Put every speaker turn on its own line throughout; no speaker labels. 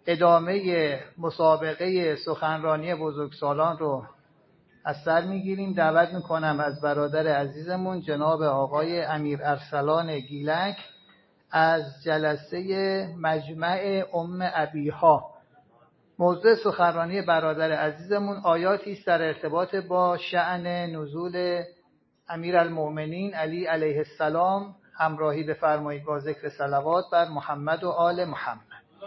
ادامه مسابقه سخنرانی بزرگسالان رو از سر میگیریم. دعوت میکنم از برادر عزیزمون جناب آقای امیر ارسلان گیلک از جلسه مجمع ابیها. موضوع سخنرانی برادر عزیزمون آیاتی است در ارتباط با شأن نزول امیرالمؤمنین علی علیه السلام. همراهی بفرمایید با ذکر صلوات بر محمد و آل محمد.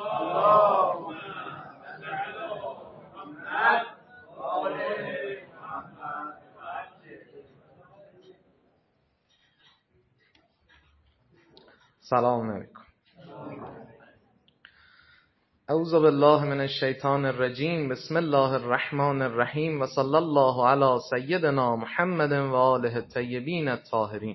سلام علیکم. اعوذ بالله من الشیطان الرجیم. بسم الله الرحمن الرحیم و صلی الله علی سیدنا محمد و آله الطیبین الطاهرین.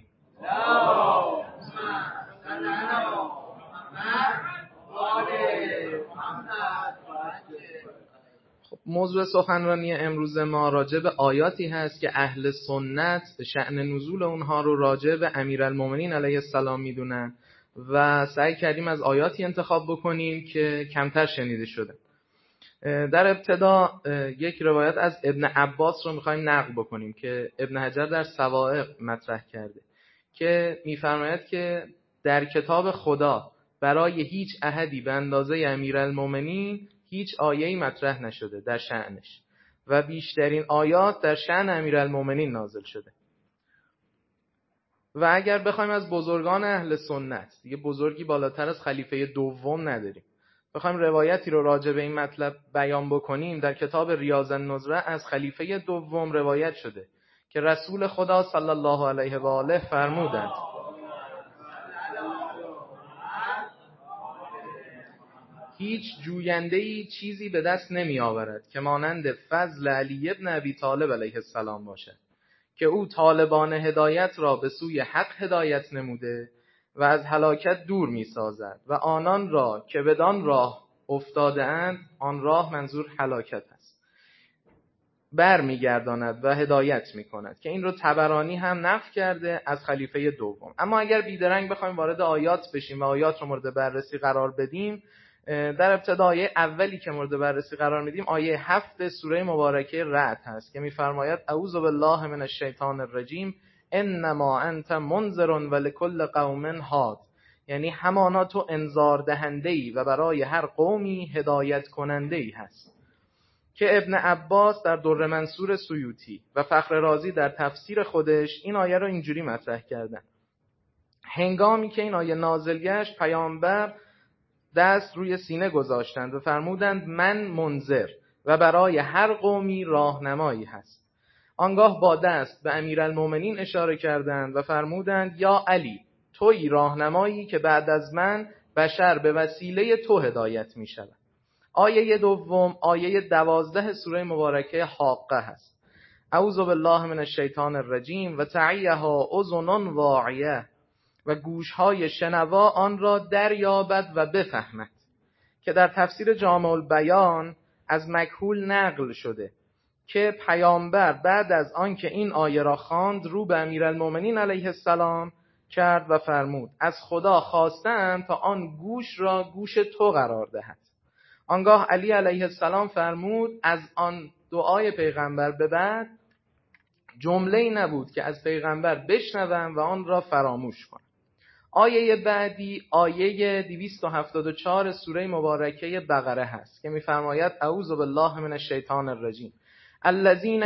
خب موضوع سخنرانی امروز ما راجع به آیاتی هست که اهل سنت شأن نزول اونها رو راجع به امیرالمؤمنین علیه السلام میدونن و سعی کردیم از آیاتی انتخاب بکنیم که کمتر شنیده شده. در ابتدا یک روایت از ابن عباس رو میخوایم نقل بکنیم که ابن حجر در سوائق مطرح کرده که میفرماید که در کتاب خدا برای هیچ احدی به اندازه امیرالمؤمنین هیچ آیه‌ای مطرح نشده در شأنش و بیشترین آیات در شأن امیرالمؤمنین نازل شده. و اگر بخوایم از بزرگان اهل سنت، دیگه بزرگی بالاتر از خلیفه دوم نداریم، بخوایم روایتی رو راجع به این مطلب بیان بکنیم، در کتاب ریاض النظره از خلیفه دوم روایت شده که رسول خدا صلی الله علیه و آله فرمودند هیچ جوینده‌ای چیزی به دست نمی آورد که مانند فضل علی ابن ابی طالب علیه السلام باشد که او طالبان هدایت را به سوی حق هدایت نموده و از هلاکت دور می سازد و آنان را که بدان راه افتاده اند، آن راه منظور هلاکت است، بر می گرداند و هدایت می کند، که این رو طبرانی هم نقل کرده از خلیفه دوم. اما اگر بیدرنگ بخوایم وارد آیات بشیم و آیات رو مورد بررسی قرار بدیم، در ابتدا آیه اولی که مورد بررسی قرار میدیم آیه 7 سوره مبارکه رعد هست که میفرماید اعوذ بالله من الشیطان الرجیم انما انت منذر ولکل قوم هاد، یعنی همانا تو انذار دهنده‌ای و برای هر قومی هدایت کننده‌ای هست. که ابن عباس در در منصور سیوطی و فخر رازی در تفسیر خودش این آیه رو اینجوری مطرح کردن: هنگامی که این آیه نازل گشت پیامبر دست روی سینه گذاشتند و فرمودند من منذر و برای هر قومی راهنمایی هست. آنگاه با دست به امیرالمؤمنین اشاره کردند و فرمودند یا علی، تویی راهنمایی که بعد از من بشر به وسیله تو هدایت می شود. آیه دوم آیه 12 سوره مبارکه حاقه هست. اعوذ بالله من الشیطان الرجیم و تعیها اذن واعیه، و گوشهای شنوا آن را دریابد و بفهمد. که در تفسیر جامع البیان از مکحول نقل شده که پیامبر بعد از آن که این آیه را خواند رو به امیرالمؤمنین علیه السلام کرد و فرمود از خدا خواستم تا آن گوش را گوش تو قرار دهد. آنگاه علی علیه السلام فرمود از آن دعای پیغمبر به بعد جمله‌ای نبود که از پیغمبر بشنوم و آن را فراموش کنم. آیه بعدی آیه 274 سوره مبارکه بقره هست که می‌فرماید اعوذ بالله من الشیطان الرجیم الذين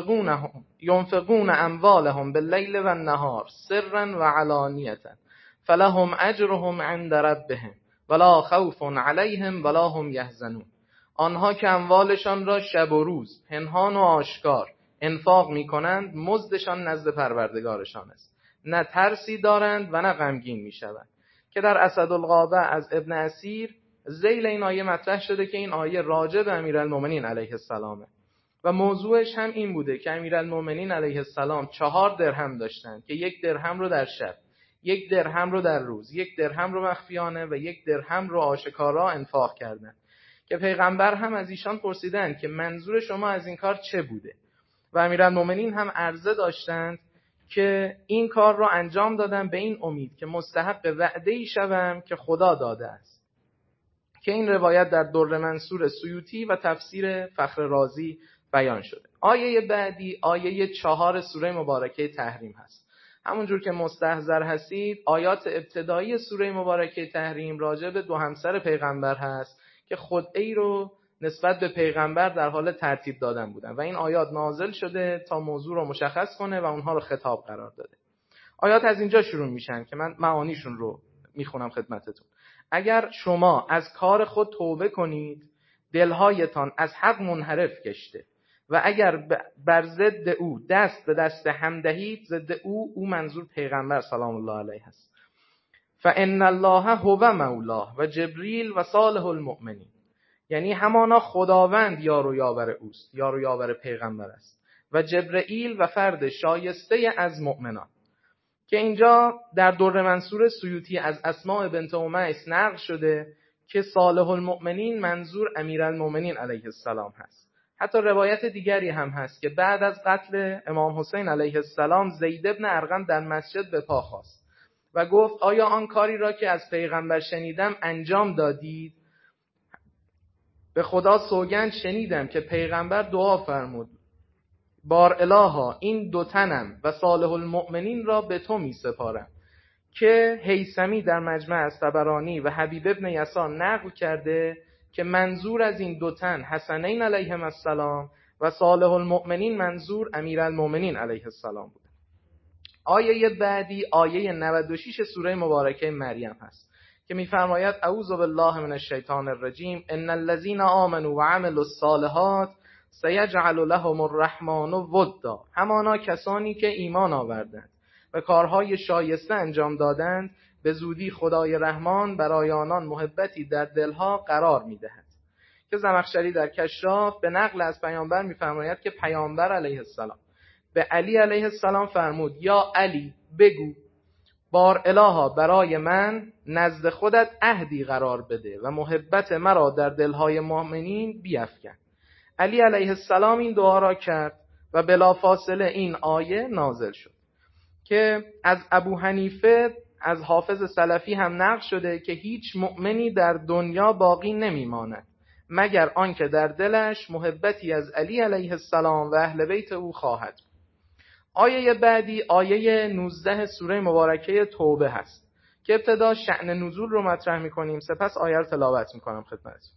ينفقون اموالهم بالليل والنهار سرا وعلانیة فلهم اجرهم عند ربهم ولا خوف علیهم ولا هم یحزنون. آنها که اموالشان را شب و روز پنهان و آشکار انفاق می‌کنند مزدشان نزد پروردگارشان است، نه ترسی دارند و نه غمگین میشوند. که در اسدالغابه از ابن اسیر ذیل این آیه مطرح شده که این آیه راجع به امیرالمؤمنین علیه السلامه و موضوعش هم این بوده که امیرالمؤمنین علیه السلام 4 درهم داشتند که 1 درهم رو در شب، 1 درهم رو در روز، 1 درهم رو مخفیانه و 1 درهم رو آشکارا انفاق کردند. که پیغمبر هم از ایشان پرسیدند که منظور شما از این کار چه بوده و امیرالمؤمنین هم عرضه داشتند که این کار را انجام دادم به این امید که مستحق وعده‌ای شوم که خدا داده است که این روایت در در منصور سیوطی و تفسیر فخر رازی بیان شده. آیه بعدی آیه 4 سوره مبارکه تحریم هست. همونجور که مستحضر هستید آیات ابتدایی سوره مبارکه تحریم راجع به دو همسر پیغمبر هست که خدعه‌ای رو نسبت به پیغمبر در حال ترتیب دادن بودن و این آیات نازل شده تا موضوع رو مشخص کنه و اونها رو خطاب قرار داده. آیات از اینجا شروع میشن که من معانیشون رو میخونم خدمتتون. اگر شما از کار خود توبه کنید دلهایتان از حق منحرف گشته و اگر بر ضد او دست به دست هم دهید، ضد او منظور پیغمبر سلام الله علیه است، فان الله هو مولاه و جبریل و صالح المؤمنین، یعنی همانا خداوند یار و یاور اوست، یار و یاور پیغمبر است و جبرئیل و فرد شایسته از مؤمنان. که اینجا در در منصور سیوطی از اسماء بنت امیس نقل شده که صالح المؤمنین منظور امیرالمؤمنین علیه السلام هست. حتی روایت دیگری هم هست که بعد از قتل امام حسین علیه السلام زید بن ارقم در مسجد به پا خاست و گفت آیا آن کاری را که از پیغمبر شنیدم انجام دادید؟ به خدا سوگند شنیدم که پیغمبر دعا فرمود بار الها این دو تنم و صالح المؤمنین را به تو می سپارم، که هیثمی در مجمع از طبرانی و حبیب ابن یسار نقل کرده که منظور از این دو تن حسنین علیهم السلام و صالح المؤمنین منظور امیرالمؤمنین علیه السلام بود. آیه بعدی آیه 96 سوره مبارکه مریم هست که می‌فرماید اعوذ بالله من الشیطان الرجیم ان الذين آمنوا وعملوا الصالحات سیجعل لهم الرحمن ودا، همانا کسانی که ایمان آوردند و کارهای شایسته انجام دادند به زودی خدای رحمان برای آنان محبتی در دلها قرار می‌دهد. که زمخشری در کشاف به نقل از پیامبر می‌فرماید که پیامبر علیه السلام به علی علیه السلام فرمود یا علی بگو بار الها برای من نزد خودت عهدی قرار بده و محبت مرا در دلهای مؤمنین بیفکن. علی علیه السلام این دعا را کرد و بلافاصله این آیه نازل شد که از ابو حنیفه از حافظ سلفی هم نقل شده که هیچ مؤمنی در دنیا باقی نمیماند مگر آنکه در دلش محبتی از علی علیه السلام و اهل بیت او خواهد. آیه بعدی آیه 19 سوره مبارکه توبه هست که ابتدا شأن نزول رو مطرح می‌کنیم، سپس آیه رو تلاوت می‌کنم خدمتتون.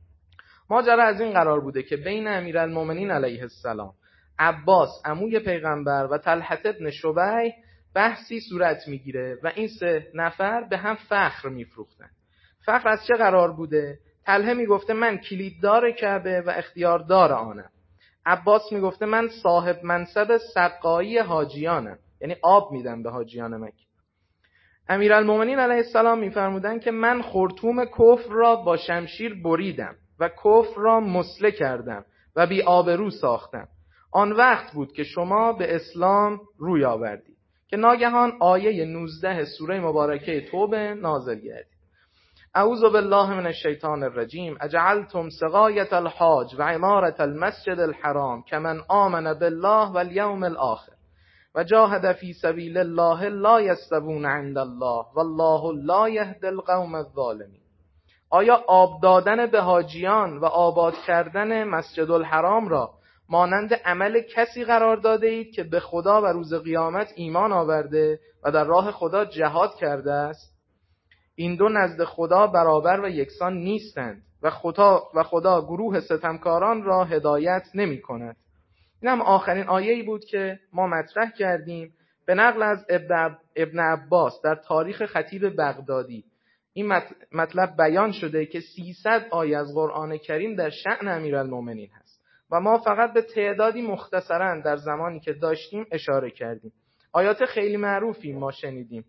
ماجرا از این قرار بوده که بین امیرالمؤمنین علیه السلام، عباس عموی پیغمبر و طلحه ابن شبیه بحثی صورت میگیره و این سه نفر به هم فخر میفروختن. فخر از چه قرار بوده؟ طلحه میگفته من کلیددار کعبه و اختیاردار آنم. عباس میگفته من صاحب منصب سقایی حاجیانم، یعنی آب میدم به حاجیان مکه. امیرالمؤمنین علیه السلام میفرمودن که من خرطوم کفر را با شمشیر بریدم و کفر را مسله کردم و بی آبرو ساختم. آن وقت بود که شما به اسلام روی آوردید که ناگهان آیه 19 سوره مبارکه توبه نازل گردید. اعوذ بالله من الشیطان الرجیم اجعلتم سقایة الحاج و عمارة المسجد الحرام کمن آمن بالله والیوم الآخر و جاهد فی سبیل الله لا یستوون عند الله والله لا یهدی القوم الظالمین. آیا آب دادن به حاجیان و آباد کردن مسجد الحرام را مانند عمل کسی قرار داده اید که به خدا و روز قیامت ایمان آورده و در راه خدا جهاد کرده است؟ این دو نزد خدا برابر و یکسان نیستند و خدا گروه ستمکاران را هدایت نمی کند. این هم آخرین آیه‌ای بود که ما مطرح کردیم به نقل از ابن عباس در تاریخ خطیب بغدادی. این مطلب بیان شده که 300 آیه از قرآن کریم در شأن امیرالمؤمنین هست و ما فقط به تعدادی مختصراً در زمانی که داشتیم اشاره کردیم. آیات خیلی معروفی ما شنیدیم،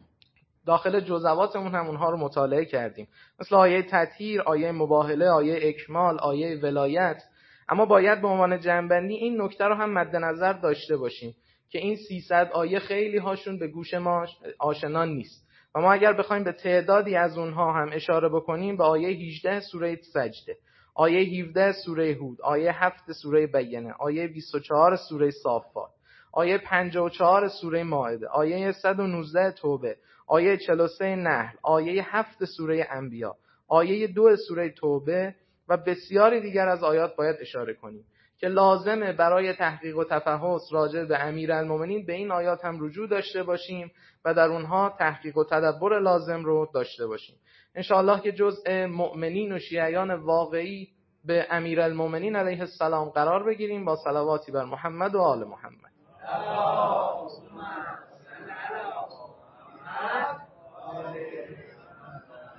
داخل جزواتمون هم اونها رو مطالعه کردیم، مثل آیه تطهیر، آیه مباهله، آیه اکمال، آیه ولایت. اما باید به عنوان جنبندی این نکته رو هم مد نظر داشته باشیم که این 300 آیه خیلی هاشون به گوش ما آشنا نیست و ما اگر بخوایم به تعدادی از اونها هم اشاره بکنیم، به آیه 18 سوره سجده، آیه 17 سوره هود، آیه 7 سوره بینه، آیه 24 سوره صافات، آیه 54 سوره مائده، آیه 119 توبه، آیه 43 نحل، آیه 7 سوره انبیاء، آیه 2 سوره توبه و بسیاری دیگر از آیات باید اشاره کنیم که لازمه برای تحقیق و تفحص راجع به امیرالمومنین به این آیات هم رجوع داشته باشیم و در اونها تحقیق و تدبر لازم رو داشته باشیم. انشاءالله که جزء مؤمنین و شیعیان واقعی به امیرالمومنین علیه السلام قرار بگیریم با صلواتی بر محمد و آل محمد.